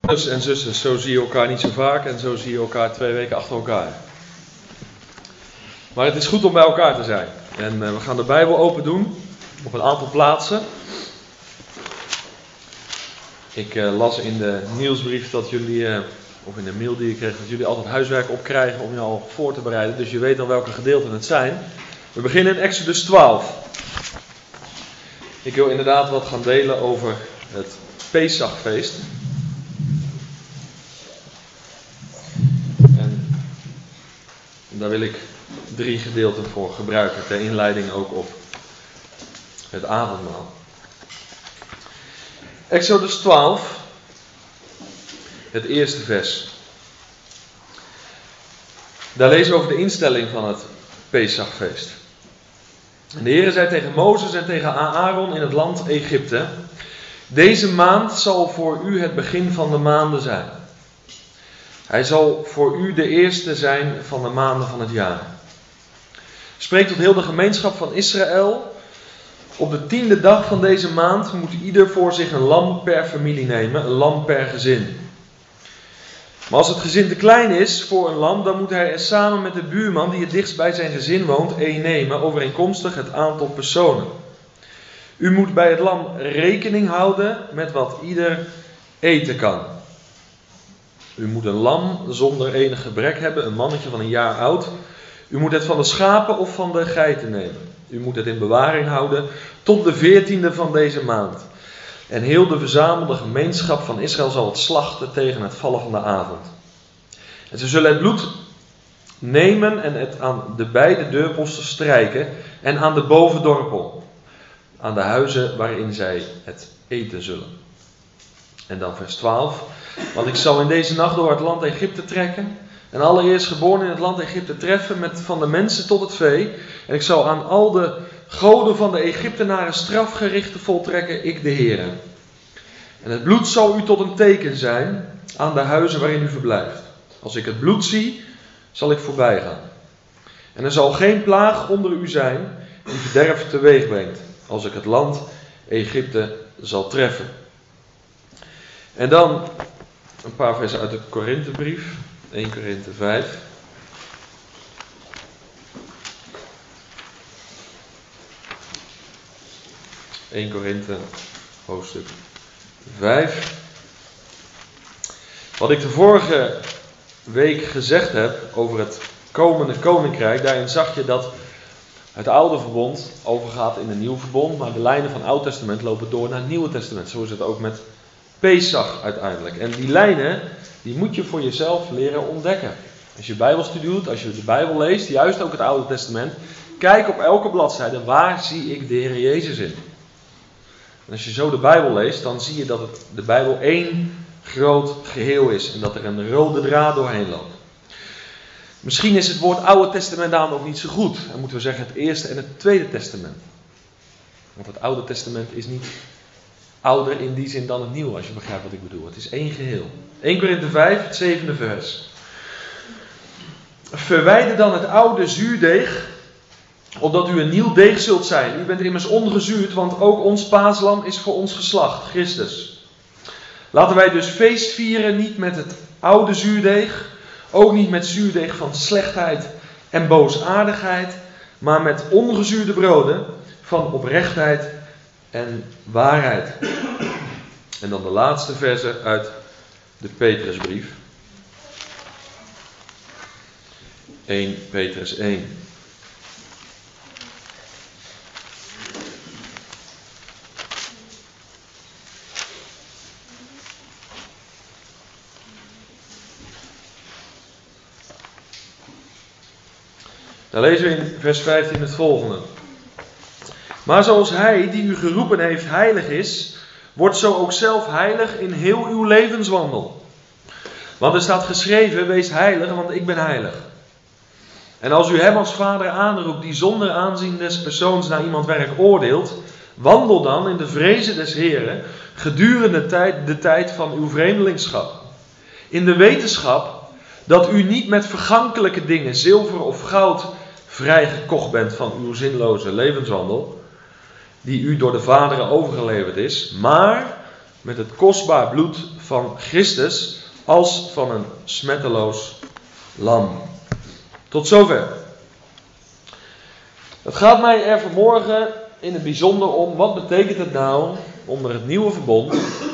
Broeders en zusters, zo zie je elkaar niet zo vaak en zo zie je elkaar 2 weken achter elkaar. Maar het is goed om bij elkaar te zijn. En we gaan de Bijbel open doen op een aantal plaatsen. Ik las in de nieuwsbrief dat jullie, of in de mail die ik kreeg, dat jullie altijd huiswerk opkrijgen om je al voor te bereiden. Dus je weet al welke gedeelten het zijn. We beginnen in Exodus 12. Ik wil inderdaad wat gaan delen over het Pesachfeest. En daar wil ik 3 gedeelten voor gebruiken, ter inleiding ook op het avondmaal. Exodus 12, het eerste vers. Daar lezen we over de instelling van het Pesachfeest. En de Heere zei tegen Mozes en tegen Aaron in het land Egypte: deze maand zal voor u het begin van de maanden zijn. Hij zal voor u de eerste zijn van de maanden van het jaar. Spreek tot heel de gemeenschap van Israël. Op de 10e dag van deze maand moet ieder voor zich een lam per familie nemen, een lam per gezin. Maar als het gezin te klein is voor een lam, dan moet hij er samen met de buurman die het dichtst bij zijn gezin woont, één nemen, overeenkomstig het aantal personen. U moet bij het lam rekening houden met wat ieder eten kan. U moet een lam zonder enig gebrek hebben, een mannetje van 1 jaar oud. U moet het van de schapen of van de geiten nemen. U moet het in bewaring houden tot de 14e van deze maand. En heel de verzamelde gemeenschap van Israël zal het slachten tegen het vallen van de avond. En ze zullen het bloed nemen en het aan de beide deurposten strijken en aan de bovendorpel, aan de huizen waarin zij het eten zullen. En dan vers 12. Want ik zal in deze nacht door het land Egypte trekken en alle eerstgeborenen in het land Egypte treffen, met van de mensen tot het vee. En ik zal aan al de goden van de Egyptenaren strafgerichten voltrekken, ik de Heere. En het bloed zal u tot een teken zijn aan de huizen waarin u verblijft. Als ik het bloed zie, zal ik voorbij gaan. En er zal geen plaag onder u zijn die verderf teweeg brengt, als ik het land Egypte zal treffen. En dan een paar versen uit de Korinthebrief, 1 Korinthe 5. (1 Korinthe hoofdstuk 5). Wat ik de vorige week gezegd heb over het komende koninkrijk, daarin zag je dat het oude verbond overgaat in een nieuw verbond, maar de lijnen van het Oude Testament lopen door naar het Nieuwe Testament. Zo is het ook met Pesach uiteindelijk. En die lijnen, die moet je voor jezelf leren ontdekken. Als je Bijbelstudie doet, als je de Bijbel leest, juist ook het Oude Testament, kijk op elke bladzijde, waar zie ik de Heer Jezus in? En als je zo de Bijbel leest, dan zie je dat de Bijbel één groot geheel is en dat er een rode draad doorheen loopt. Misschien is het woord Oude Testament daarom ook niet zo goed. Dan moeten we zeggen het Eerste en het Tweede Testament. Want het Oude Testament is niet ouder in die zin dan het Nieuwe, als je begrijpt wat ik bedoel. Het is één geheel. 1 Korinthe 5, het 7e vers. Verwijder dan het oude zuurdeeg, opdat u een nieuw deeg zult zijn. U bent immers ongezuurd, want ook ons paaslam is voor ons geslacht, Christus. Laten wij dus feest vieren, niet met het oude zuurdeeg, ook niet met zuurdeeg van slechtheid en boosaardigheid, maar met ongezuurde broden van oprechtheid en waarheid. En dan de laatste verse uit de Petrusbrief. 1 Petrus 1. Dan lezen we in vers 15 het volgende. Maar zoals hij die u geroepen heeft heilig is, wordt zo ook zelf heilig in heel uw levenswandel. Want er staat geschreven, wees heilig, want ik ben heilig. En als u hem als vader aanroept, die zonder aanzien des persoons naar iemand werk oordeelt, wandel dan in de vrezen des Heren gedurende de tijd van uw vreemdelingschap. In de wetenschap dat u niet met vergankelijke dingen, zilver of goud, vrijgekocht bent van uw zinloze levenswandel, die u door de vaderen overgeleverd is, maar met het kostbaar bloed van Christus als van een smetteloos lam. Tot zover. Het gaat mij er vanmorgen in het bijzonder om, wat betekent het nou onder het nieuwe verbond,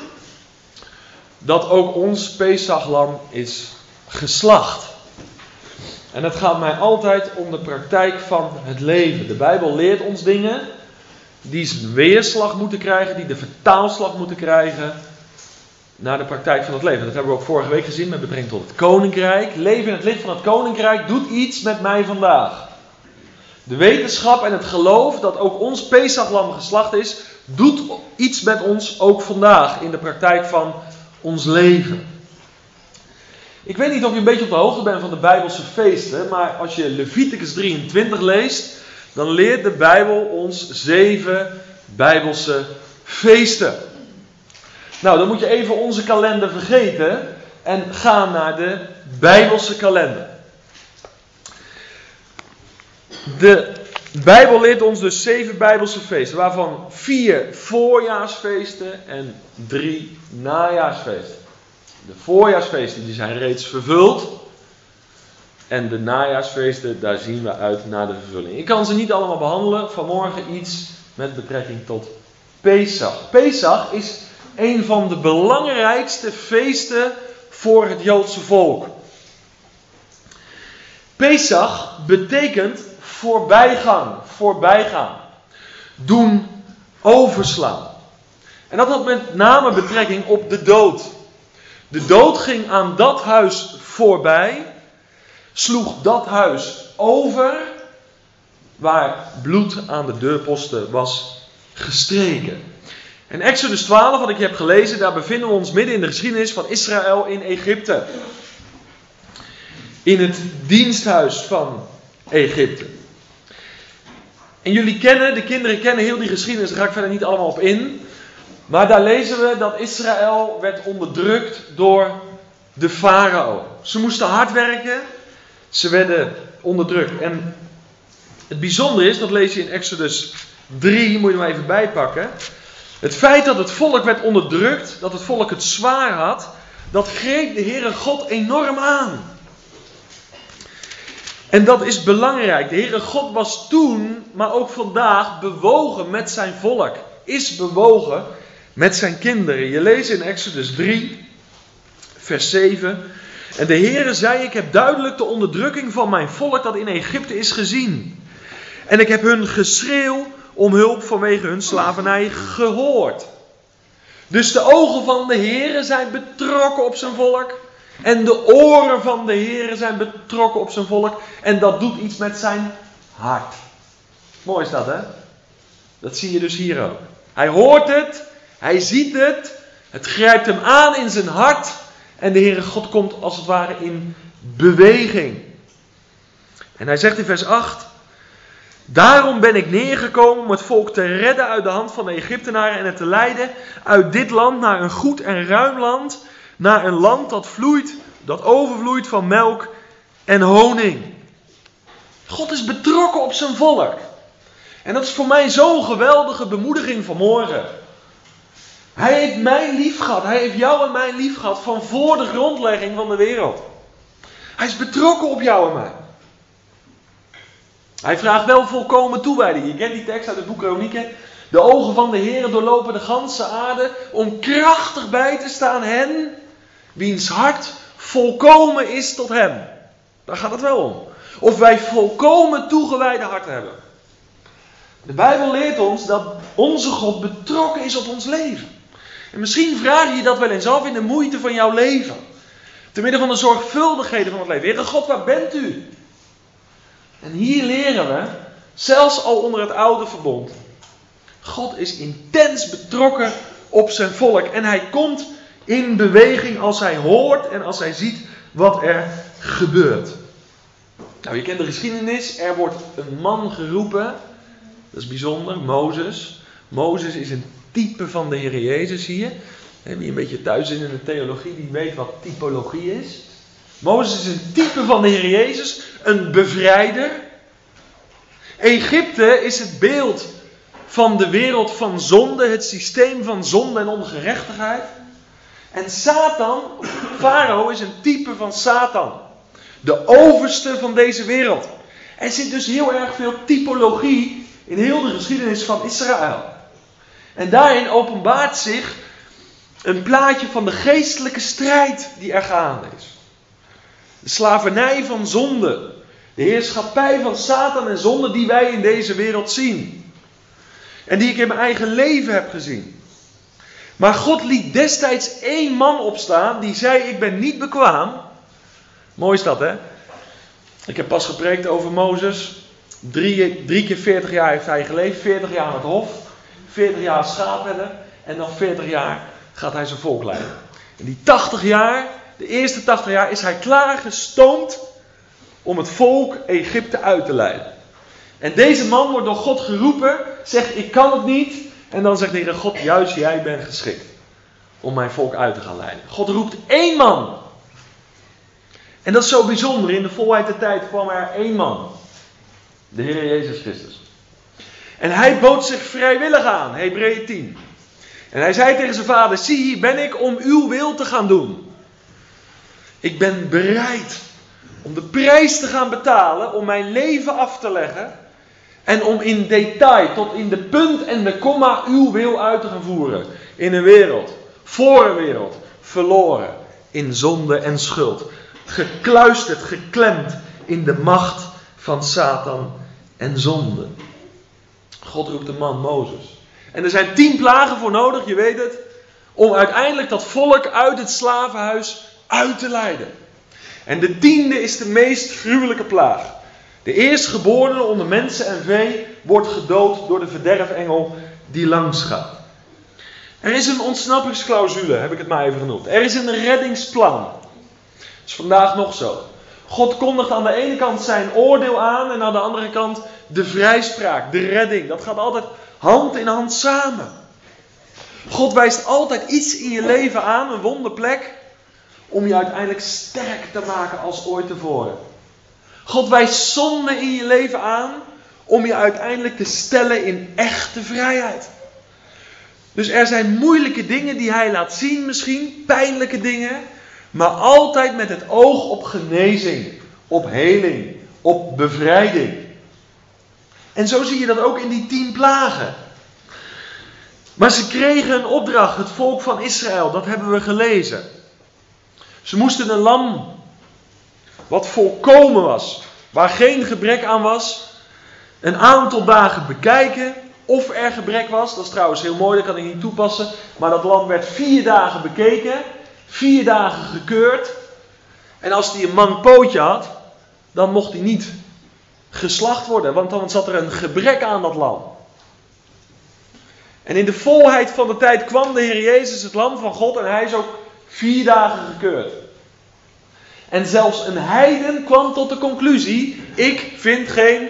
dat ook ons Pesachlam is geslacht. En het gaat mij altijd om de praktijk van het leven. De Bijbel leert ons dingen die zijn weerslag moeten krijgen, die de vertaalslag moeten krijgen naar de praktijk van het leven. Dat hebben we ook vorige week gezien met betrekking tot het koninkrijk. Leven in het licht van het koninkrijk doet iets met mij vandaag. De wetenschap en het geloof dat ook ons Pesachlam geslacht is, doet iets met ons ook vandaag in de praktijk van ons leven. Ik weet niet of je een beetje op de hoogte bent van de Bijbelse feesten, maar als je Leviticus 23 leest, dan leert de Bijbel ons 7 Bijbelse feesten. Nou, dan moet je even onze kalender vergeten en gaan naar de Bijbelse kalender. De Bijbel leert ons dus 7 Bijbelse feesten, waarvan 4 voorjaarsfeesten en 3 najaarsfeesten. De voorjaarsfeesten die zijn reeds vervuld. En de najaarsfeesten, daar zien we uit naar de vervulling. Ik kan ze niet allemaal behandelen. Vanmorgen iets met betrekking tot Pesach. Pesach is een van de belangrijkste feesten voor het Joodse volk. Pesach betekent voorbijgaan. Doen overslaan. En dat had met name betrekking op de dood. De dood ging aan dat huis voorbij, sloeg dat huis over, waar bloed aan de deurposten was gestreken. En Exodus 12, wat ik je heb gelezen, daar bevinden we ons midden in de geschiedenis van Israël in Egypte. In het diensthuis van Egypte. En de kinderen kennen heel die geschiedenis, daar ga ik verder niet allemaal op in. Maar daar lezen we dat Israël werd onderdrukt door de farao. Ze moesten hard werken, ze werden onderdrukt. En het bijzondere is, dat lees je in Exodus 3, moet je maar even bijpakken. Het feit dat het volk werd onderdrukt, dat het volk het zwaar had, dat greep de Heere God enorm aan. En dat is belangrijk. De Heere God was toen, maar ook vandaag, bewogen met zijn volk. Is bewogen met zijn kinderen. Je leest in Exodus 3, vers 7. En de Heere zei, ik heb duidelijk de onderdrukking van mijn volk dat in Egypte is gezien. En ik heb hun geschreeuw om hulp vanwege hun slavernij gehoord. Dus de ogen van de Heere zijn betrokken op zijn volk. En de oren van de Heere zijn betrokken op zijn volk. En dat doet iets met zijn hart. Mooi is dat, hè? Dat zie je dus hier ook. Hij hoort het. Hij ziet het. Het grijpt hem aan in zijn hart. En de Heere God komt als het ware in beweging. En hij zegt in vers 8. Daarom ben ik neergekomen om het volk te redden uit de hand van de Egyptenaren en het te leiden uit dit land naar een goed en ruim land. Naar een land dat overvloeit van melk en honing. God is betrokken op zijn volk. En dat is voor mij zo'n geweldige bemoediging vanmorgen. Hij heeft mij lief gehad. Hij heeft jou en mij lief gehad van voor de grondlegging van de wereld. Hij is betrokken op jou en mij. Hij vraagt wel volkomen toewijding. Je kent die tekst uit het boek Kronieken. De ogen van de Heere doorlopen de ganse aarde om krachtig bij te staan hen wiens hart volkomen is tot hem. Daar gaat het wel om. Of wij volkomen toegewijde hart hebben. De Bijbel leert ons dat onze God betrokken is op ons leven. En misschien vraag je je dat wel eens af in de moeite van jouw leven. Te midden van de zorgvuldigheden van het leven. Heere God, waar bent u? En hier leren we, zelfs al onder het oude verbond. God is intens betrokken op zijn volk. En hij komt in beweging als hij hoort en als hij ziet wat er gebeurt. Nou, je kent de geschiedenis. Er wordt een man geroepen. Dat is bijzonder, Mozes. Mozes is een type van de Heer Jezus hier. Wie een beetje thuis is in de theologie, die weet wat typologie is. Mozes is een type van de Heer Jezus. Een bevrijder. Egypte is het beeld van de wereld van zonde, het systeem van zonde en ongerechtigheid. En Satan, Farao, is een type van Satan. De overste van deze wereld. Er zit dus heel erg veel typologie in heel de geschiedenis van Israël. En daarin openbaart zich een plaatje van de geestelijke strijd die er gaande is. De slavernij van zonde. De heerschappij van Satan en zonde die wij in deze wereld zien. En die ik in mijn eigen leven heb gezien. Maar God liet destijds 1 man opstaan die zei: ik ben niet bekwaam. Mooi is dat, hè? Ik heb pas gepreekt over Mozes. 3 keer 40 jaar heeft hij geleefd. 40 jaar aan het hof. 40 jaar schaapherder. En dan 40 jaar gaat hij zijn volk leiden. En die 80 jaar, de eerste 80 jaar, is hij klaargestoomd om het volk Egypte uit te leiden. En deze man wordt door God geroepen, zegt: ik kan het niet. En dan zegt de Heer God: juist jij bent geschikt om mijn volk uit te gaan leiden. God roept 1 man. En dat is zo bijzonder. In de volheid der tijd kwam er 1 man. De Heer Jezus Christus. En hij bood zich vrijwillig aan. Hebreeën 10. En hij zei tegen zijn vader: zie, hier ben ik om uw wil te gaan doen. Ik ben bereid om de prijs te gaan betalen, om mijn leven af te leggen. En om in detail, tot in de punt en de komma, uw wil uit te gaan voeren. In een wereld, voor een wereld, verloren in zonde en schuld. Gekluisterd, geklemd in de macht van Satan en zonde. God roept de man Mozes. En er zijn 10 plagen voor nodig, je weet het. Om uiteindelijk dat volk uit het slavenhuis uit te leiden. En de 10e is de meest gruwelijke plaag. De eerstgeborene onder mensen en vee wordt gedood door de verderfengel die langs gaat. Er is een ontsnappingsclausule, heb ik het maar even genoemd. Er is een reddingsplan. Dat is vandaag nog zo. God kondigt aan de ene kant zijn oordeel aan en aan de andere kant de vrijspraak, de redding. Dat gaat altijd hand in hand samen. God wijst altijd iets in je leven aan, een wonderplek, om je uiteindelijk sterk te maken als ooit tevoren. God wijst zonde in je leven aan om je uiteindelijk te stellen in echte vrijheid. Dus er zijn moeilijke dingen die hij laat zien misschien, pijnlijke dingen, maar altijd met het oog op genezing, op heling, op bevrijding. En zo zie je dat ook in die 10 plagen. Maar ze kregen een opdracht, het volk van Israël, dat hebben we gelezen. Ze moesten een lam, wat volkomen was, waar geen gebrek aan was, een aantal dagen bekijken of er gebrek was. Dat is trouwens heel mooi, dat kan ik niet toepassen. Maar dat lam werd 4 dagen bekeken, 4 dagen gekeurd. En als hij een mank pootje had, dan mocht hij niet geslacht worden, want dan zat er een gebrek aan dat lam. En in de volheid van de tijd kwam de Heer Jezus, het lam van God, en hij is ook 4 dagen gekeurd. En zelfs een heiden kwam tot de conclusie: ik vind geen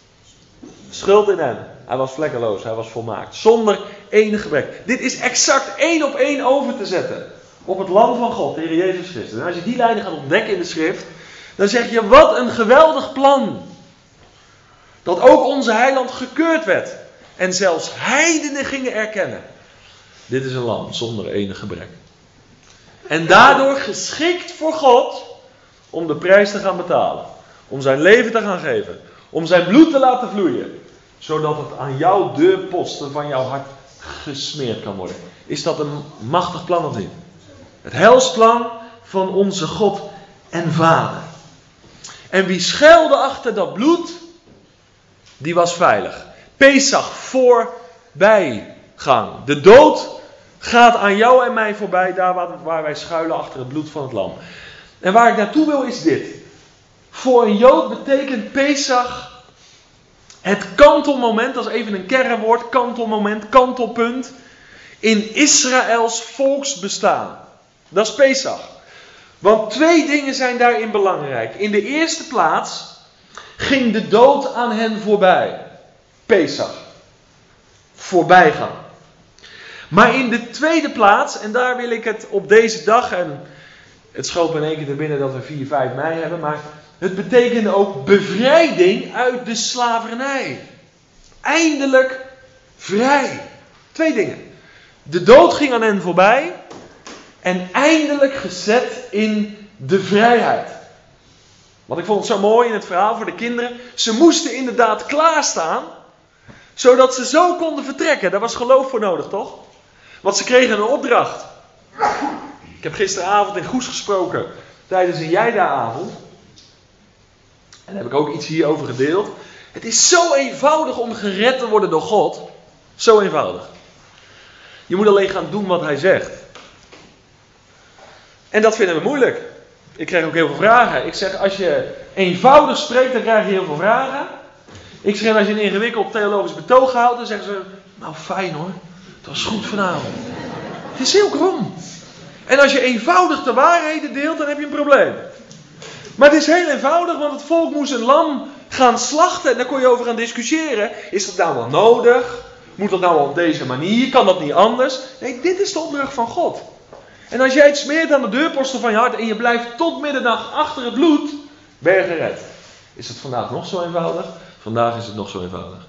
schuld in hem. Hij was vlekkeloos, hij was volmaakt, zonder enig gebrek. Dit is exact 1 op 1 over te zetten op het lam van God, de Heer Jezus Christus. En als je die lijnen gaat ontdekken in de schrift, dan zeg je: wat een geweldig plan. Dat ook onze heiland gekeurd werd. En zelfs heidenen gingen erkennen: dit is een lam zonder enig gebrek. En daardoor geschikt voor God om de prijs te gaan betalen. Om zijn leven te gaan geven. Om zijn bloed te laten vloeien. Zodat het aan jouw deurposten van jouw hart gesmeerd kan worden. Is dat een machtig plan of niet? Het heilsplan van onze God en Vader. En wie schuilde achter dat bloed, die was veilig. Pesach, voorbijgang. De dood gaat aan jou en mij voorbij, daar waar wij schuilen achter het bloed van het lam. En waar ik naartoe wil is dit. Voor een Jood betekent Pesach het kantelmoment, dat is even een kernwoord, kantelmoment, kantelpunt, in Israëls volksbestaan. Dat is Pesach. Want 2 dingen zijn daarin belangrijk. In de eerste plaats ging de dood aan hen voorbij. Pesach. Voorbijgaan. Maar in de tweede plaats, en daar wil ik het op deze dag, en het schoot me in één keer te binnen dat we 4, 5 mei hebben, maar het betekende ook bevrijding uit de slavernij. Eindelijk vrij. 2 dingen. De dood ging aan hen voorbij en eindelijk gezet in de vrijheid. Want ik vond het zo mooi in het verhaal voor de kinderen. Ze moesten inderdaad klaarstaan, zodat ze zo konden vertrekken. Daar was geloof voor nodig, toch? Want ze kregen een opdracht. Ik heb gisteravond in Goes gesproken tijdens een Jijda-avond. En daar heb ik ook iets hierover gedeeld. Het is zo eenvoudig om gered te worden door God. Zo eenvoudig. Je moet alleen gaan doen wat hij zegt. En dat vinden we moeilijk. Ik krijg ook heel veel vragen. Ik zeg, als je eenvoudig spreekt, dan krijg je heel veel vragen. Ik zeg, als je een ingewikkeld theologisch betoog houdt, dan zeggen ze, nou fijn hoor, het was goed vanavond. Het is heel krom. En als je eenvoudig de waarheden deelt, dan heb je een probleem. Maar het is heel eenvoudig, want het volk moest een lam gaan slachten. En daar kon je over gaan discussiëren. Is dat nou wel nodig? Moet dat nou wel op deze manier? Kan dat niet anders? Nee, dit is de opdracht van God. En als jij het smeert aan de deurposten van je hart en je blijft tot middernacht achter het bloed, ben je gered. Is het vandaag nog zo eenvoudig? Vandaag is het nog zo eenvoudig.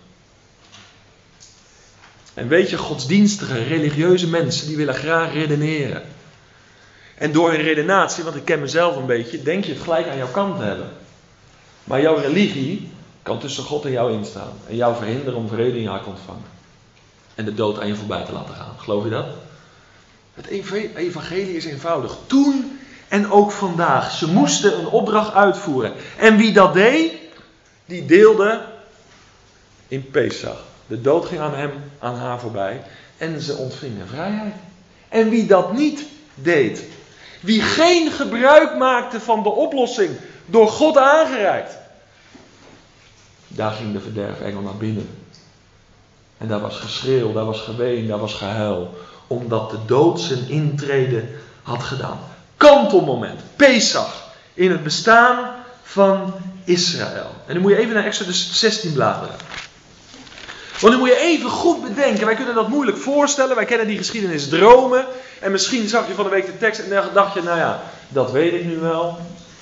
En weet je, godsdienstige, religieuze mensen, die willen graag redeneren. En door hun redenatie, want ik ken mezelf een beetje, denk je het gelijk aan jouw kant te hebben. Maar jouw religie kan tussen God en jou instaan. En jou verhinderen om vrede in je hart te ontvangen. En de dood aan je voorbij te laten gaan. Geloof je dat? Het evangelie is eenvoudig. Toen en ook vandaag. Ze moesten een opdracht uitvoeren. En wie dat deed, die deelde in Pesach. De dood ging aan haar voorbij. En ze ontvingen vrijheid. En wie dat niet deed, wie geen gebruik maakte van de oplossing door God aangereikt, daar ging de verderfengel naar binnen. En daar was geschreeuw, daar was geween, daar was gehuil. Omdat de dood zijn intrede had gedaan. Kantelmoment, Pesach, in het bestaan van Israël. En nu moet je even naar Exodus 16 bladeren. Want nu moet je even goed bedenken, wij kunnen dat moeilijk voorstellen. Wij kennen die geschiedenis dromen. En misschien zag je van de week de tekst en dacht je, nou ja, dat weet ik nu wel.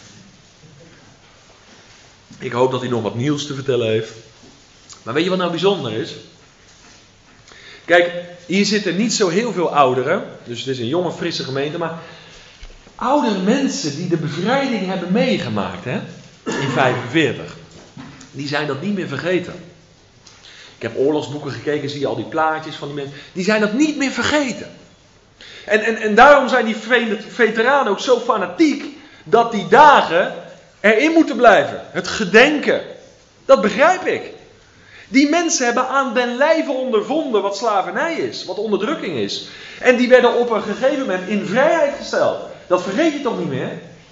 Ik hoop dat hij nog wat nieuws te vertellen heeft. Maar weet je wat nou bijzonder is? Kijk, hier zitten niet zo heel veel ouderen. Dus het is een jonge, frisse gemeente. Maar oudere mensen die de bevrijding hebben meegemaakt, hè, in 1945. Die zijn dat niet meer vergeten. Ik heb oorlogsboeken gekeken, zie je al die plaatjes van die mensen. Die zijn dat niet meer vergeten. En daarom zijn die veteranen ook zo fanatiek dat die dagen erin moeten blijven. Het gedenken. Dat begrijp ik. Die mensen hebben aan den lijve ondervonden wat slavernij is, wat onderdrukking is. En die werden op een gegeven moment in vrijheid gesteld. Dat vergeet je toch niet meer?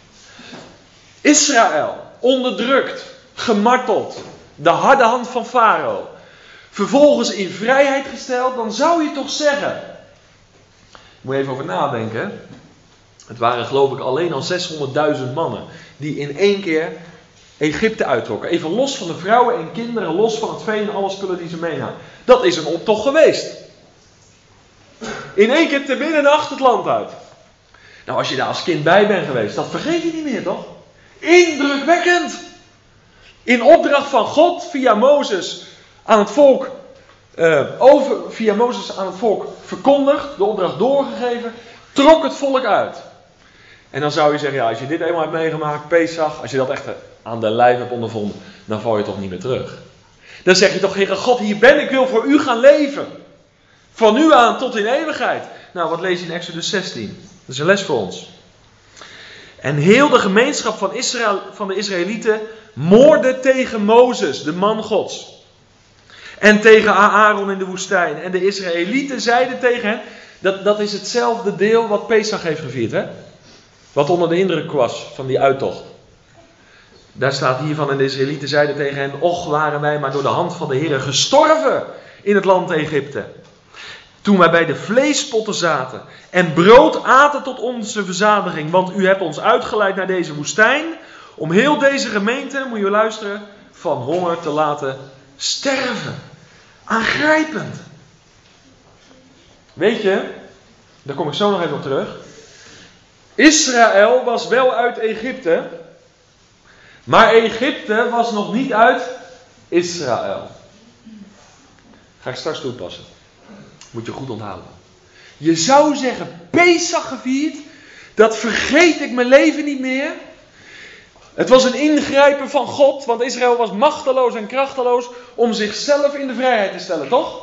Israël, onderdrukt, gemarteld, de harde hand van Farao. Vervolgens in vrijheid gesteld, dan zou je toch zeggen. Moet je even over nadenken. Het waren geloof ik alleen al 600.000 mannen die in één keer Egypte uittrokken. Even los van de vrouwen en kinderen, los van het vee en alle spullen die ze meenamen. Dat is een optocht geweest. In één keer te middernacht het land uit. Nou, als je daar als kind bij bent geweest, dat vergeet je niet meer, toch? Indrukwekkend. In opdracht van God via Mozes aan het volk verkondigd, de opdracht doorgegeven, trok het volk uit. En dan zou je zeggen, ja, als je dit eenmaal hebt meegemaakt, Pesach, als je dat echt aan de lijf hebt ondervonden, dan val je toch niet meer terug. Dan zeg je toch, Heere God, hier ben ik, wil voor u gaan leven. Van nu aan tot in eeuwigheid. Nou, wat lees je in Exodus 16? Dat is een les voor ons. En heel de gemeenschap van de Israëlieten moordde tegen Mozes, de man Gods. En tegen Aaron in de woestijn. En de Israëlieten zeiden tegen hen, dat is hetzelfde deel wat Pesach heeft gevierd, hè? Wat onder de indruk was van die uittocht. Daar staat hiervan, en de Israëlieten zeiden tegen hen, och waren wij maar door de hand van de Heere gestorven in het land Egypte. Toen wij bij de vleespotten zaten en brood aten tot onze verzadiging. Want u hebt ons uitgeleid naar deze woestijn, om heel deze gemeente, moet je luisteren, van honger te laten sterven. Aangrijpend. Weet je, daar kom ik zo nog even op terug. Israël was wel uit Egypte, maar Egypte was nog niet uit Israël. Ga ik straks toepassen. Moet je goed onthouden. Je zou zeggen, Pesach gevierd, dat vergeet ik mijn leven niet meer. Het was een ingrijpen van God, want Israël was machteloos en krachteloos om zichzelf in de vrijheid te stellen, toch?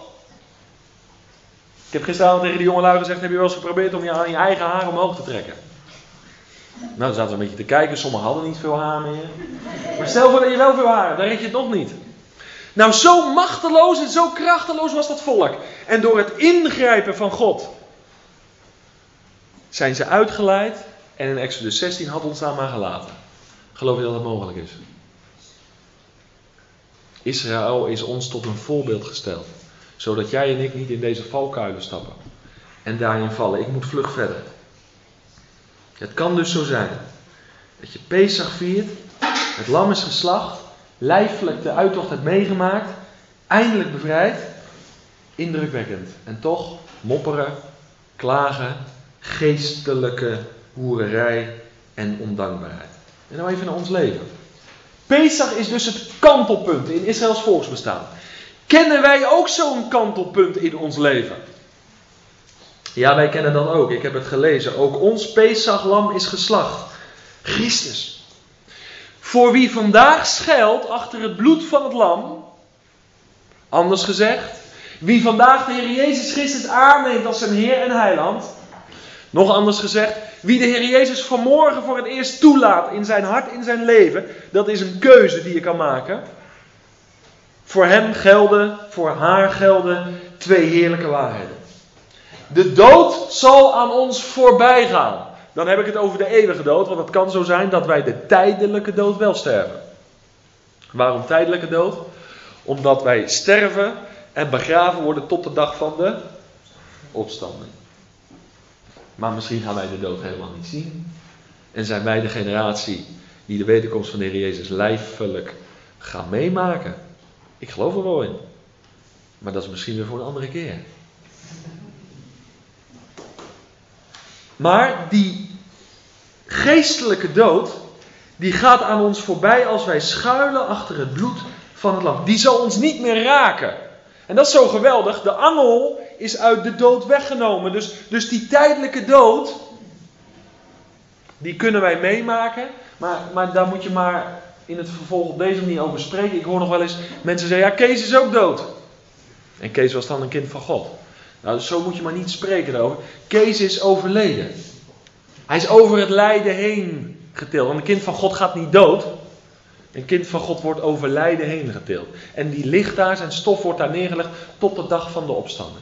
Ik heb gisteravond tegen die jongelui gezegd, heb je wel eens geprobeerd om je aan je eigen haar omhoog te trekken? Nou, dan zaten ze een beetje te kijken, sommigen hadden niet veel haar meer. Maar stel voor dat je wel veel haar hebt, dan red je het nog niet. Nou, zo machteloos en zo krachteloos was dat volk. En door het ingrijpen van God zijn ze uitgeleid en in Exodus 16 had ons daar maar gelaten. Geloof je dat dat mogelijk is? Israël is ons tot een voorbeeld gesteld. Zodat jij en ik niet in deze valkuilen stappen. En daarin vallen. Ik moet vlug verder. Het kan dus zo zijn. Dat je Pesach viert. Het lam is geslacht. Lijfelijk de uittocht hebt meegemaakt. Eindelijk bevrijd. Indrukwekkend. En toch mopperen. Klagen. Geestelijke hoererij. En ondankbaarheid. En nou even naar ons leven. Pesach is dus het kantelpunt in Israëls volksbestaan. Kennen wij ook zo'n kantelpunt in ons leven? Ja, wij kennen dat ook. Ik heb het gelezen. Ook ons Pesachlam is geslacht. Christus. Voor wie vandaag schuilt achter het bloed van het lam. Anders gezegd. Wie vandaag de Heer Jezus Christus aanneemt als zijn Heer en Heiland. Nog anders gezegd. Wie de Heer Jezus vanmorgen voor het eerst toelaat in zijn hart, in zijn leven. Dat is een keuze die je kan maken. Voor hem gelden, voor haar gelden twee heerlijke waarheden. De dood zal aan ons voorbij gaan. Dan heb ik het over de eeuwige dood, want het kan zo zijn dat wij de tijdelijke dood wel sterven. Waarom tijdelijke dood? Omdat wij sterven en begraven worden tot de dag van de opstanding. Maar misschien gaan wij de dood helemaal niet zien. En zijn wij de generatie die de wederkomst van de Heer Jezus lijfelijk gaan meemaken. Ik geloof er wel in. Maar dat is misschien weer voor een andere keer. Maar die geestelijke dood, die gaat aan ons voorbij als wij schuilen achter het bloed van het lam. Die zal ons niet meer raken. En dat is zo geweldig. De angel is uit de dood weggenomen. Dus die tijdelijke dood, die kunnen wij meemaken. Maar daar moet je maar in het vervolg op deze manier over spreken. Ik hoor nog wel eens mensen zeggen, ja, Kees is ook dood. En Kees was dan een kind van God. Nou, dus zo moet je maar niet spreken erover. Kees is overleden. Hij is over het lijden heen getild. Want een kind van God gaat niet dood. Een kind van God wordt over lijden heen getild. En die ligt daar, zijn stof wordt daar neergelegd tot de dag van de opstanding.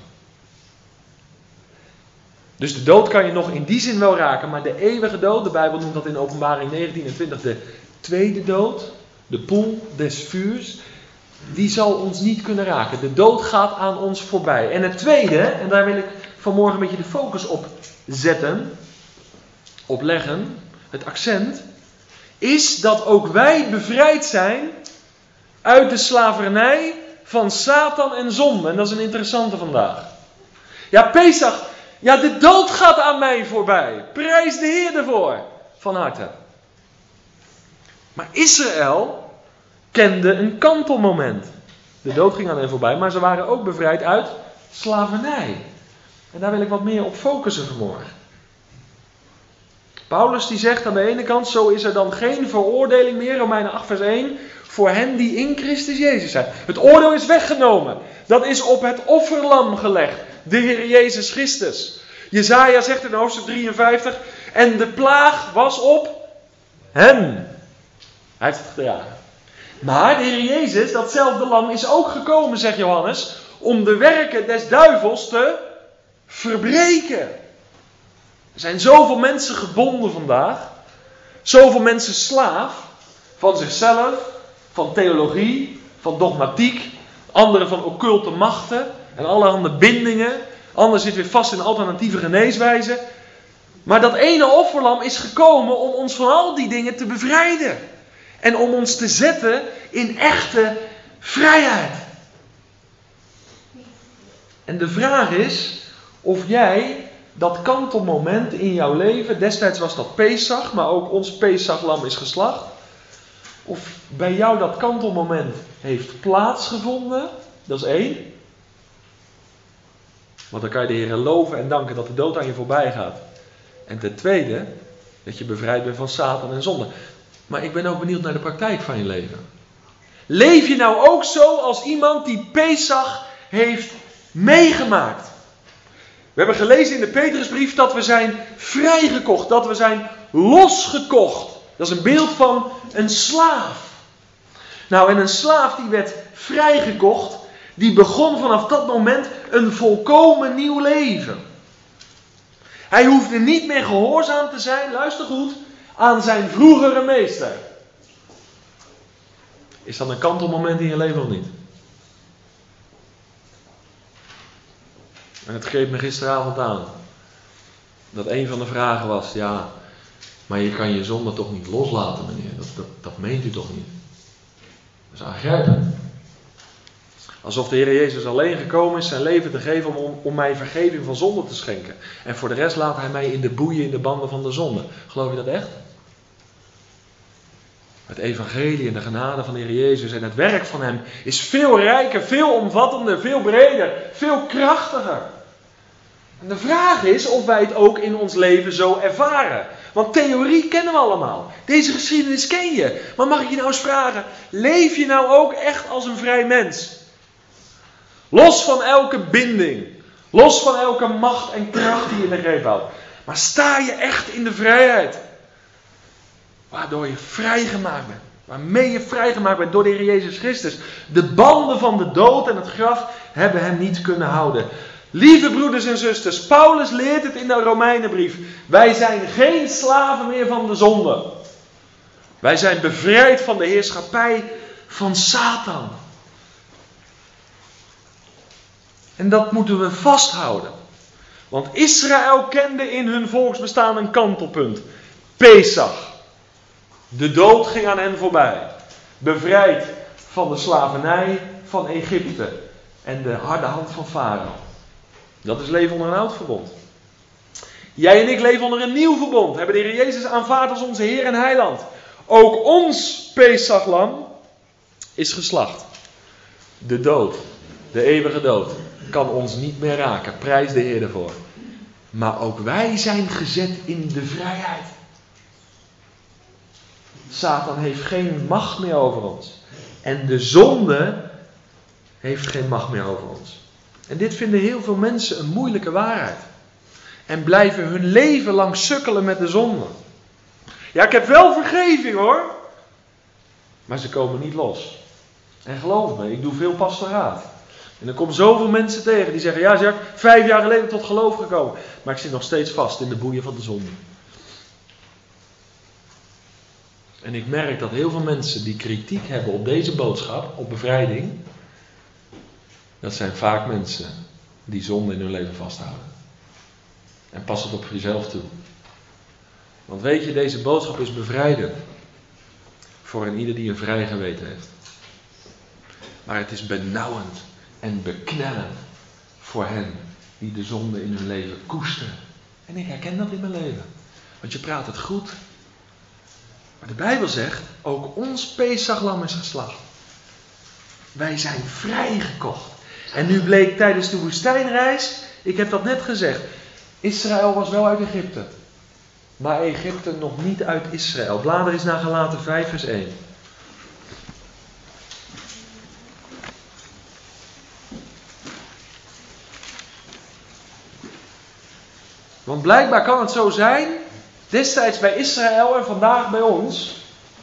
Dus de dood kan je nog in die zin wel raken. Maar de eeuwige dood, de Bijbel noemt dat in Openbaring 19 en 20 de tweede dood. De poel des vuurs. Die zal ons niet kunnen raken. De dood gaat aan ons voorbij. En het tweede, en daar wil ik vanmorgen een beetje de focus op zetten. Op leggen. Het accent. Is dat ook wij bevrijd zijn uit de slavernij van Satan en zonde. En dat is een interessante vandaag. Ja, Pesach. Ja, de dood gaat aan mij voorbij. Prijs de Heer ervoor. Van harte. Maar Israël kende een kantelmoment. De dood ging aan hen voorbij, maar ze waren ook bevrijd uit slavernij. En daar wil ik wat meer op focussen vanmorgen. Paulus die zegt aan de ene kant, zo is er dan geen veroordeling meer, Romeinen 8 vers 1, voor hen die in Christus Jezus zijn. Het oordeel is weggenomen. Dat is op het offerlam gelegd. De Heer Jezus Christus. Jesaja zegt in hoofdstuk 53, en de plaag was op hem. Hij heeft het gedragen. Maar de Heer Jezus, datzelfde lam, is ook gekomen, zegt Johannes, om de werken des duivels te verbreken. Er zijn zoveel mensen gebonden vandaag. Zoveel mensen slaaf van zichzelf, van theologie, van dogmatiek. Anderen van occulte machten en allerhande bindingen. Anderen zitten weer vast in alternatieve geneeswijzen. Maar dat ene offerlam is gekomen om ons van al die dingen te bevrijden. En om ons te zetten in echte vrijheid. En de vraag is of jij dat kantelmoment in jouw leven, destijds was dat Pesach, maar ook ons Pesachlam is geslacht. Of bij jou dat kantelmoment heeft plaatsgevonden, dat is 1. Want dan kan je de Heer loven en danken dat de dood aan je voorbij gaat. En ten tweede, dat je bevrijd bent van Satan en zonde. Maar ik ben ook benieuwd naar de praktijk van je leven. Leef je nou ook zo als iemand die Pesach heeft meegemaakt? We hebben gelezen in de Petrusbrief dat we zijn vrijgekocht, dat we zijn losgekocht. Dat is een beeld van een slaaf. Nou, en een slaaf die werd vrijgekocht, die begon vanaf dat moment een volkomen nieuw leven. Hij hoefde niet meer gehoorzaam te zijn, luister goed, aan zijn vroegere meester. Is dat een kantelmoment in je leven of niet? En het greep me gisteravond aan. Dat een van de vragen was, ja, maar je kan je zonde toch niet loslaten, meneer? Dat meent u toch niet? Dat is aangrijpend. Alsof de Heer Jezus alleen gekomen is zijn leven te geven om mij vergeving van zonde te schenken. En voor de rest laat hij mij in de boeien, in de banden van de zonde. Geloof je dat echt? Het evangelie en de genade van de Heer Jezus en het werk van hem is veel rijker, veel omvattender, veel breder, veel krachtiger. En de vraag is of wij het ook in ons leven zo ervaren. Want theorie kennen we allemaal. Deze geschiedenis ken je. Maar mag ik je nou eens vragen, leef je nou ook echt als een vrij mens? Los van elke binding. Los van elke macht en kracht die je in de greep houdt. Maar sta je echt in de vrijheid? Waardoor je vrijgemaakt bent. Waarmee je vrijgemaakt bent door de Heer Jezus Christus. De banden van de dood en het graf hebben hem niet kunnen houden. Lieve broeders en zusters, Paulus leert het in de Romeinenbrief. Wij zijn geen slaven meer van de zonde. Wij zijn bevrijd van de heerschappij van Satan. En dat moeten we vasthouden. Want Israël kende in hun volksbestaan een kantelpunt. Pesach. De dood ging aan hen voorbij. Bevrijd van de slavernij van Egypte. En de harde hand van Farao. Dat is leven onder een oud verbond. Jij en ik leven onder een nieuw verbond. Hebben de Heer Jezus aanvaard als onze Heer en Heiland. Ook ons Pesachlam is geslacht. De dood, de eeuwige dood, kan ons niet meer raken. Prijs de Heer ervoor. Maar ook wij zijn gezet in de vrijheid. Satan heeft geen macht meer over ons. En de zonde heeft geen macht meer over ons. En dit vinden heel veel mensen een moeilijke waarheid. En blijven hun leven lang sukkelen met de zonde. Ja, ik heb wel vergeving hoor. Maar ze komen niet los. En geloof me, ik doe veel pastoraat. En er komen zoveel mensen tegen die zeggen, ja Jacques, 5 jaar geleden tot geloof gekomen. Maar ik zit nog steeds vast in de boeien van de zonde. En ik merk dat heel veel mensen die kritiek hebben op deze boodschap, op bevrijding, dat zijn vaak mensen die zonde in hun leven vasthouden. En pas het op jezelf toe. Want weet je, deze boodschap is bevrijdend voor een ieder die een vrij geweten heeft. Maar het is benauwend en beknellend voor hen die de zonde in hun leven koesteren. En ik herken dat in mijn leven. Want je praat het goed. Maar de Bijbel zegt, ook ons Pesachlam is geslacht. Wij zijn vrijgekocht. En nu bleek tijdens de woestijnreis, ik heb dat net gezegd, Israël was wel uit Egypte. Maar Egypte nog niet uit Israël. Blader eens naar Galaten 5 vers 1. Want blijkbaar kan het zo zijn, destijds bij Israël en vandaag bij ons,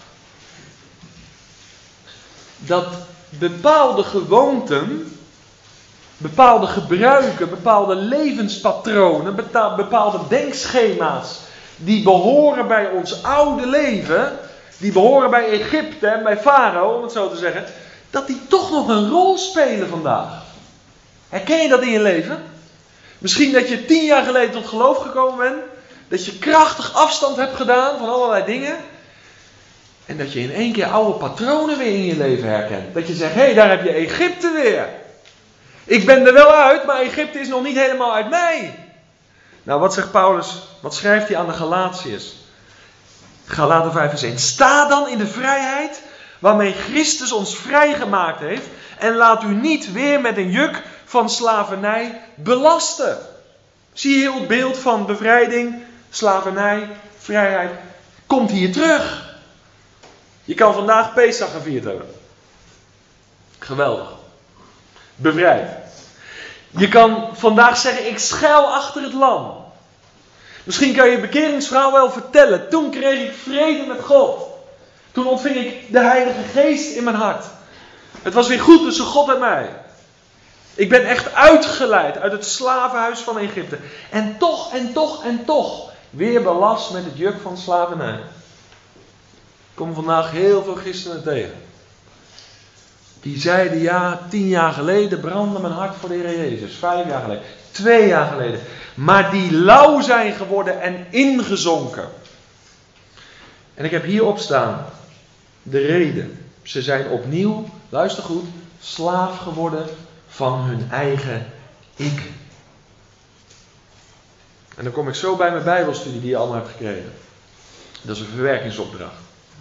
dat bepaalde gewoonten, bepaalde gebruiken, bepaalde levenspatronen, bepaalde denkschema's, die behoren bij ons oude leven, die behoren bij Egypte en bij Farao, om het zo te zeggen, dat die toch nog een rol spelen vandaag. Herken je dat in je leven? Misschien dat je 10 jaar geleden tot geloof gekomen bent, dat je krachtig afstand hebt gedaan van allerlei dingen, en dat je in één keer oude patronen weer in je leven herkent. Dat je zegt, hé, daar heb je Egypte weer. Ik ben er wel uit, maar Egypte is nog niet helemaal uit mij. Nou, wat zegt Paulus? Wat schrijft hij aan de Galatiërs? Galaten 5 vers 1. Sta dan in de vrijheid waarmee Christus ons vrijgemaakt heeft. En laat u niet weer met een juk van slavernij belasten. Zie je heel het beeld van bevrijding, slavernij, vrijheid. Komt hier terug. Je kan vandaag Pesach gevierd hebben. Geweldig. Bevrijd. Je kan vandaag zeggen, ik schuil achter het lam. Misschien kan je bekeringsverhaal wel vertellen. Toen kreeg ik vrede met God. Toen ontving ik de Heilige Geest in mijn hart. Het was weer goed tussen God en mij. Ik ben echt uitgeleid uit het slavenhuis van Egypte. En toch weer belast met het juk van slavernij. Ik kom vandaag heel veel christenen tegen. Die zeiden, ja, 10 jaar geleden brandde mijn hart voor de Heer Jezus. 5 jaar geleden. 2 jaar geleden. Maar die lauw zijn geworden en ingezonken. En ik heb hierop staan de reden. Ze zijn opnieuw, luister goed, slaaf geworden van hun eigen ik. En dan kom ik zo bij mijn Bijbelstudie die je allemaal hebt gekregen. Dat is een verwerkingsopdracht.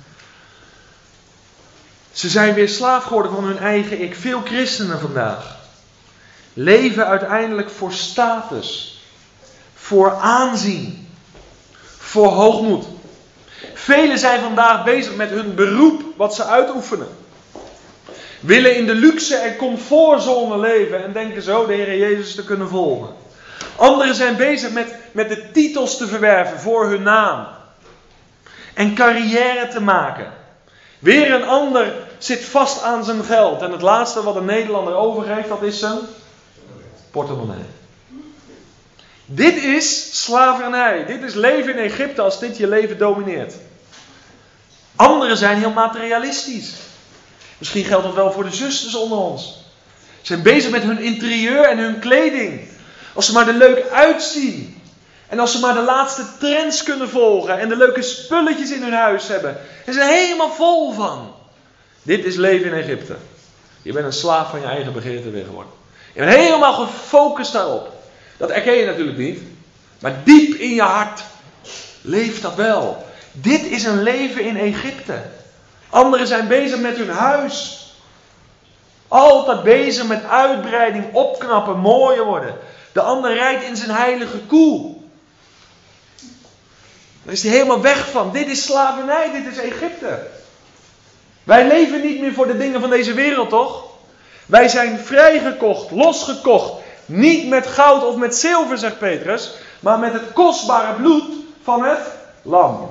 Ze zijn weer slaaf geworden van hun eigen ik. Veel christenen vandaag leven uiteindelijk voor status, voor aanzien, voor hoogmoed. Velen zijn vandaag bezig met hun beroep wat ze uitoefenen. Willen in de luxe en comfortzone leven en denken zo de Heer Jezus te kunnen volgen. Anderen zijn bezig met de titels te verwerven voor hun naam. En carrière te maken. Weer een ander zit vast aan zijn geld. En het laatste wat een Nederlander overgeeft, dat is zijn portemonnee. Dit is slavernij. Dit is leven in Egypte als dit je leven domineert. Anderen zijn heel materialistisch. Misschien geldt dat wel voor de zusters onder ons. Ze zijn bezig met hun interieur en hun kleding. Als ze maar er leuk uitzien. En als ze maar de laatste trends kunnen volgen. En de leuke spulletjes in hun huis hebben. En ze zijn helemaal vol van. Dit is leven in Egypte. Je bent een slaaf van je eigen begeerte weer geworden. Je bent helemaal gefocust daarop. Dat erken je natuurlijk niet. Maar diep in je hart leeft dat wel. Dit is een leven in Egypte. Anderen zijn bezig met hun huis. Altijd bezig met uitbreiding, opknappen, mooier worden. De ander rijdt in zijn heilige koe. Daar is hij helemaal weg van. Dit is slavernij, dit is Egypte. Wij leven niet meer voor de dingen van deze wereld, toch? Wij zijn vrijgekocht, losgekocht. Niet met goud of met zilver, zegt Petrus. Maar met het kostbare bloed van het lam.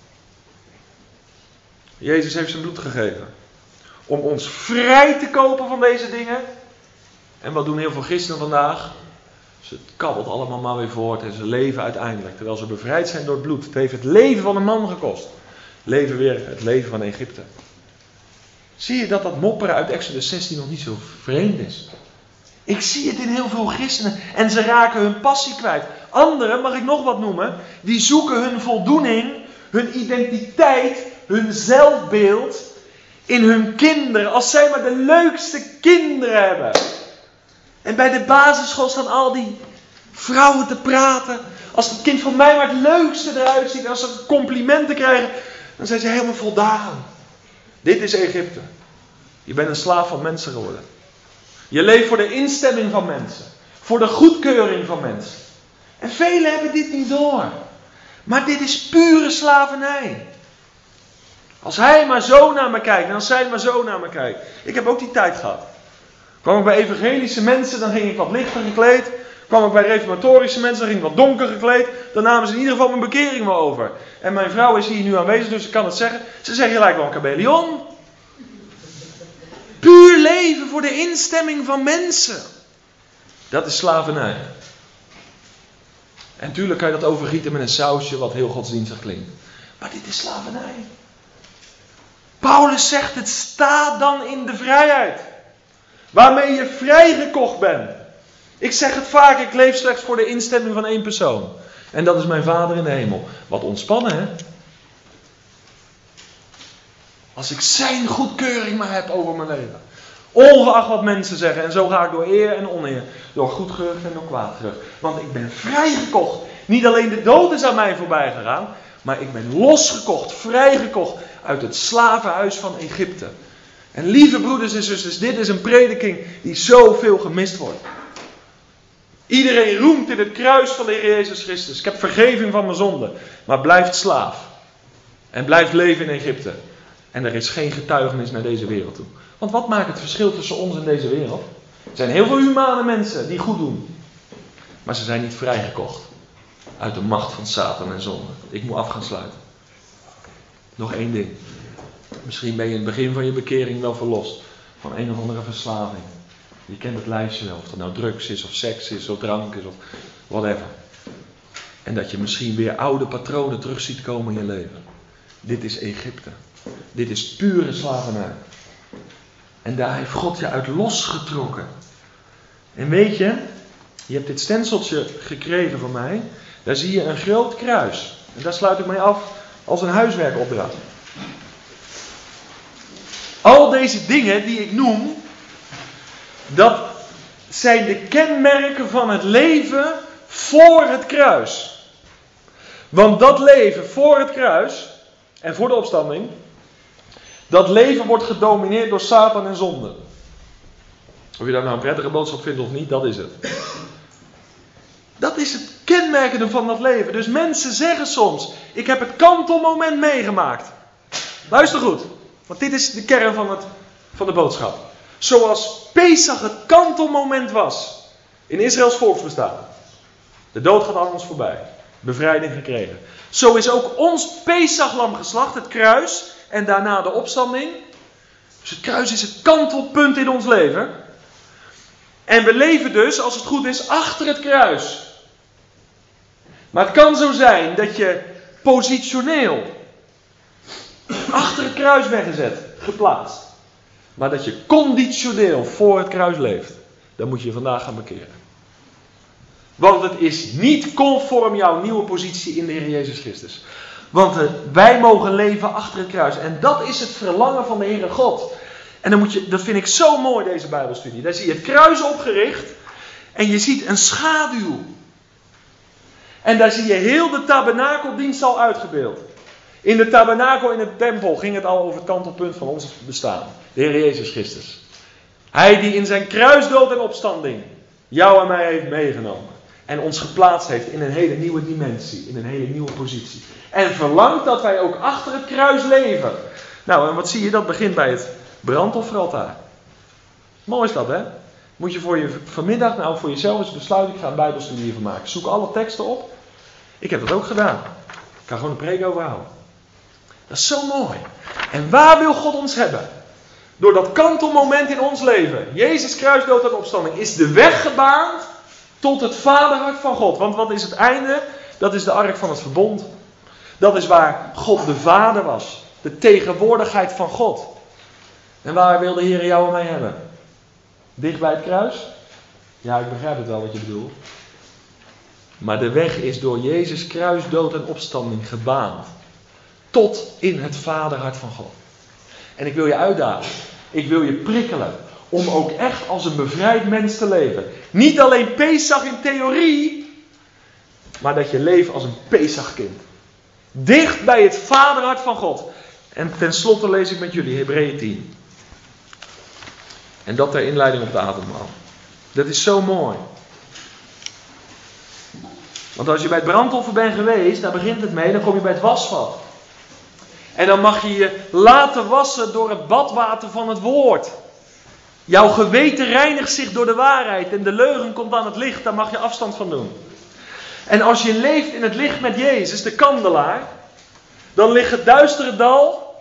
Jezus heeft zijn bloed gegeven. Om ons vrij te kopen van deze dingen. En wat doen heel veel christenen vandaag? Ze kabbelt allemaal maar weer voort en ze leven uiteindelijk. Terwijl ze bevrijd zijn door het bloed. Het heeft het leven van een man gekost. Leven weer het leven van Egypte. Zie je dat mopperen uit Exodus 16 nog niet zo vreemd is? Ik zie het in heel veel christenen. En ze raken hun passie kwijt. Anderen, mag ik nog wat noemen, die zoeken hun voldoening, hun identiteit, hun zelfbeeld in hun kinderen. Als zij maar de leukste kinderen hebben. En bij de basisschool staan al die vrouwen te praten. Als het kind van mij maar het leukste eruit ziet. En als ze complimenten krijgen, dan zijn ze helemaal voldaan. Dit is Egypte. Je bent een slaaf van mensen geworden. Je leeft voor de instemming van mensen. Voor de goedkeuring van mensen. En velen hebben dit niet door. Maar dit is pure slavernij. Als hij maar zo naar me kijkt. En als zij maar zo naar me kijkt. Ik heb ook die tijd gehad. Kwam ik bij evangelische mensen, dan ging ik wat lichter gekleed. Kwam ik bij reformatorische mensen, dan ging ik wat donker gekleed. Dan namen ze in ieder geval mijn bekering me over. En mijn vrouw is hier nu aanwezig, dus ik kan het zeggen. Ze zeggen, je lijkt wel een kameleon. Puur leven voor de instemming van mensen. Dat is slavernij. En natuurlijk kan je dat overgieten met een sausje wat heel godsdienstig klinkt. Maar dit is slavernij. Paulus zegt, het staat dan in de vrijheid. Waarmee je vrijgekocht bent. Ik zeg het vaak, ik leef slechts voor de instemming van 1 persoon. En dat is mijn Vader in de hemel. Wat ontspannen, hè? Als ik zijn goedkeuring maar heb over mijn leven. Ongeacht wat mensen zeggen. En zo ga ik door eer en oneer. Door goed gerucht en door kwaad gerucht. Want ik ben vrijgekocht. Niet alleen de dood is aan mij voorbij gegaan. Maar ik ben losgekocht, vrijgekocht uit het slavenhuis van Egypte. En lieve broeders en zusters, dit is een prediking die zoveel gemist wordt. Iedereen roemt in het kruis van de Heer Jezus Christus. Ik heb vergeving van mijn zonden. Maar blijft slaaf. En blijft leven in Egypte. En er is geen getuigenis naar deze wereld toe. Want wat maakt het verschil tussen ons en deze wereld? Er zijn heel veel humane mensen die goed doen. Maar ze zijn niet vrijgekocht. Uit de macht van Satan en zonde. Ik moet af gaan sluiten. Nog één ding. Misschien ben je in het begin van je bekering wel verlost. Van een of andere verslaving. Je kent het lijstje wel. Of het nou drugs is of seks is of drank is of whatever. En dat je misschien weer oude patronen terug ziet komen in je leven. Dit is Egypte. Dit is pure slavernij. En daar heeft God je uit losgetrokken. En weet je, je hebt dit stenseltje gekregen van mij. Daar zie je een groot kruis. En daar sluit ik mee af als een huiswerkopdracht. Al deze dingen die ik noem, dat zijn de kenmerken van het leven voor het kruis. Want dat leven voor het kruis en voor de opstanding, dat leven wordt gedomineerd door Satan en zonde. Of je daar nou een prettige boodschap vindt of niet, dat is het. Dat is het kenmerkende van dat leven. Dus mensen zeggen soms, ik heb het kantelmoment meegemaakt. Luister goed, want dit is de kern van de boodschap. Zoals Pesach het kantelmoment was in Israëls volksbestaan. De dood gaat aan ons voorbij. Bevrijding gekregen. Zo is ook ons Pesachlam geslacht, het kruis, en daarna de opstanding. Dus het kruis is het kantelpunt in ons leven. En we leven dus, als het goed is, achter het kruis. Maar het kan zo zijn dat je positioneel achter het kruis bent gezet, geplaatst. Maar dat je conditioneel voor het kruis leeft. Dan moet je je vandaag gaan bekeren. Want het is niet conform jouw nieuwe positie in de Heer Jezus Christus. Want wij mogen leven achter het kruis. En dat is het verlangen van de Heere God. En dat vind ik zo mooi, deze Bijbelstudie. Daar zie je het kruis opgericht. En je ziet een schaduw. En daar zie je heel de tabernakeldienst al uitgebeeld. In de tabernakel, in de tempel, ging het al over het kantelpunt van ons bestaan. De Heer Jezus Christus. Hij die in zijn kruisdood en opstanding jou en mij heeft meegenomen. En ons geplaatst heeft in een hele nieuwe dimensie. In een hele nieuwe positie. En verlangt dat wij ook achter het kruis leven. Nou, en wat zie je? Dat begint bij het brandofferaltaar. Mooi is dat, hè? Moet je vanmiddag, nou voor jezelf eens besluiten, ik ga een Bijbelstudie hiervan maken. Zoek alle teksten op. Ik heb dat ook gedaan. Ik kan gewoon een preek over houden. Dat is zo mooi. En waar wil God ons hebben? Door dat kantelmoment in ons leven. Jezus kruisdood en opstanding is de weg gebaand tot het vaderhart van God. Want wat is het einde? Dat is de ark van het verbond. Dat is waar God de Vader was. De tegenwoordigheid van God. En waar wil de Heer jou en mij hebben? Dicht bij het kruis? Ja, ik begrijp het wel wat je bedoelt. Maar de weg is door Jezus kruisdood en opstanding gebaand. Tot in het vaderhart van God. En ik wil je uitdagen. Ik wil je prikkelen. Om ook echt als een bevrijd mens te leven. Niet alleen Pesach in theorie. Maar dat je leeft als een Pesachkind. Dicht bij het vaderhart van God. En tenslotte lees ik met jullie Hebreeën 10. En dat ter inleiding op de avondmaal. Dat is zo mooi. Want als je bij het brandoffer bent geweest, daar begint het mee, dan kom je bij het wasvat. En dan mag je je laten wassen door het badwater van het woord. Jouw geweten reinigt zich door de waarheid en de leugen komt aan het licht, daar mag je afstand van doen. En als je leeft in het licht met Jezus, de kandelaar, dan ligt het duistere dal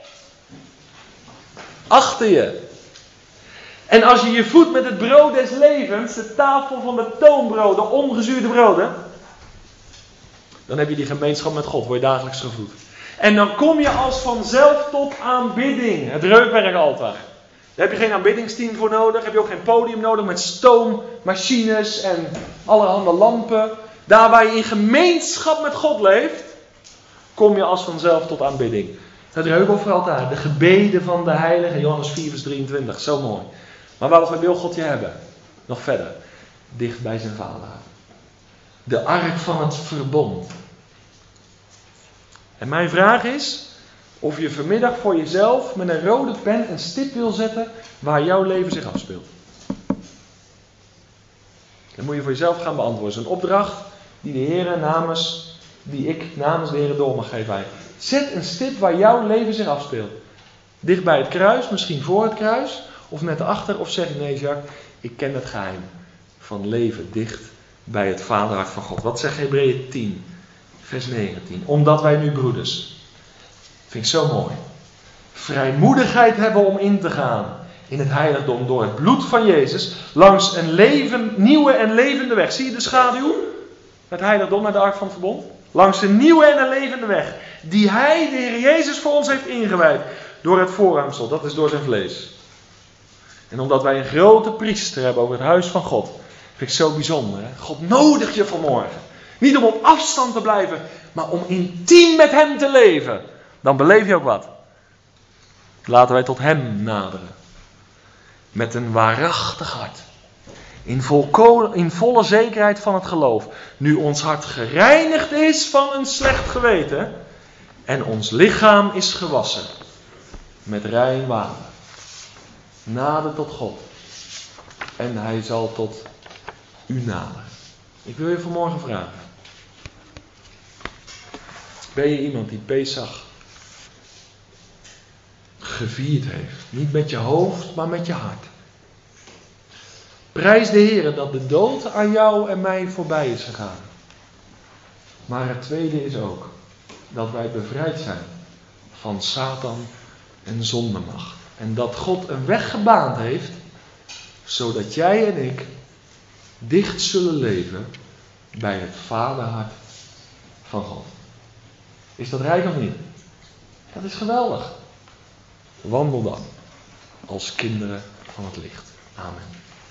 achter je. En als je je voedt met het brood des levens, de tafel van de toonbroden, ongezuurde broden, dan heb je die gemeenschap met God, word je dagelijks gevoed. En dan kom je als vanzelf tot aanbidding, het reukwerkaltaar. Daar heb je geen aanbiddingsteam voor nodig, heb je ook geen podium nodig met stoommachines en allerhande lampen. Daar waar je in gemeenschap met God leeft, kom je als vanzelf tot aanbidding. Het reukofferaltaar, de gebeden van de heilige, Johannes 4 vers 23, zo mooi. Maar wat wil God je hebben? Nog verder, dicht bij zijn vader. De ark van het verbond. En mijn vraag is, of je vanmiddag voor jezelf met een rode pen een stip wil zetten waar jouw leven zich afspeelt. Dat moet je voor jezelf gaan beantwoorden. Het is een opdracht die ik namens de Heer door mag geven. Zet een stip waar jouw leven zich afspeelt. Dicht bij het kruis, misschien voor het kruis, of net achter, of zeg nee Jacques, ik ken het geheim van leven dicht bij het vaderhart van God. Wat zegt Hebreeën 10, vers 19? Omdat wij nu broeders, vind ik zo mooi, vrijmoedigheid hebben om in te gaan in het heiligdom door het bloed van Jezus, langs een nieuwe en levende weg. Zie je de schaduw? Het heiligdom naar de ark van het verbond. Langs een nieuwe en een levende weg, die Hij, de Heer Jezus, voor ons heeft ingewijd. Door het voorhangsel, dat is door zijn vlees. En omdat wij een grote priester hebben over het huis van God, vind ik zo bijzonder. Hè? God nodigt je vanmorgen. Niet om op afstand te blijven, maar om intiem met Hem te leven. Dan beleef je ook wat. Laten wij tot Hem naderen. Met een waarachtig hart. In volle zekerheid van het geloof. Nu ons hart gereinigd is van een slecht geweten. En ons lichaam is gewassen. Met rein water. Nader tot God. En Hij zal tot u naderen. Ik wil je vanmorgen vragen. Ben je iemand die Pesach gevierd heeft? Niet met je hoofd, maar met je hart. Prijs de Heer dat de dood aan jou en mij voorbij is gegaan. Maar het tweede is ook dat wij bevrijd zijn van Satan en zondemacht. En dat God een weg gebaand heeft, zodat jij en ik dicht zullen leven bij het vaderhart van God. Is dat rijk of niet? Dat is geweldig. Wandel dan als kinderen van het licht. Amen.